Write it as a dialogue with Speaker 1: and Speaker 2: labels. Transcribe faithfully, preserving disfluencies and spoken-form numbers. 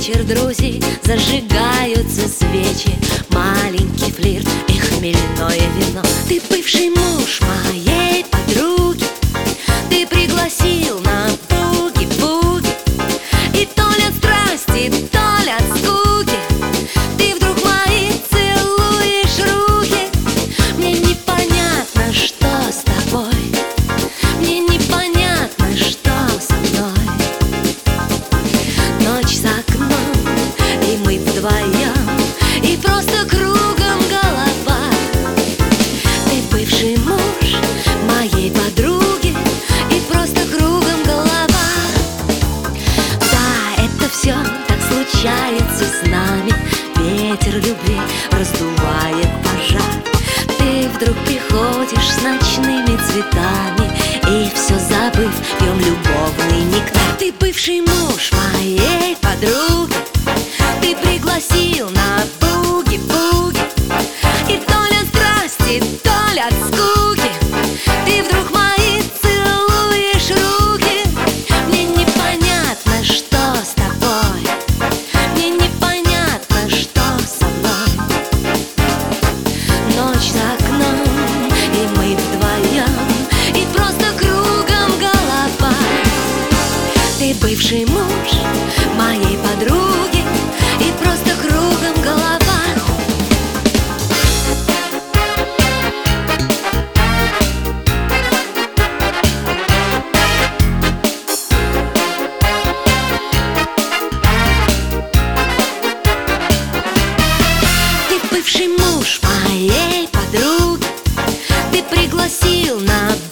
Speaker 1: вечер друзей, зажигаются свечи, маленький флирт и хмельное вино. Ты бывший муж моей подруги, ты пригласил на буги-буги, и то ли от страсти, то ли от скуки ты вдруг мои целуешь руки. Мне непонятно, что с тобой, мне непонятно, что со мной. Ночь за окном, и мы вдвоем, и просто кругом голова. Ты бывший муж моей подруги, и просто кругом голова. Да, это все так случается с нами, ветер любви раздувает пожар. Ты вдруг приходишь с ночными цветами, и все забыв, пьем любовный нектар. Ты бывший муж моей подруги, ты пригласил на буги-буги, и то ли от страсти, то ли от скуки ты вдруг мои целуешь руки. Мне непонятно, что с тобой, мне непонятно, что со мной. Ночь за окном, и мы вдвоем, и просто кругом голова. Ты бывший муж моей подруги, и просто кругом голова. Ты бывший муж моей подруги, ты пригласил на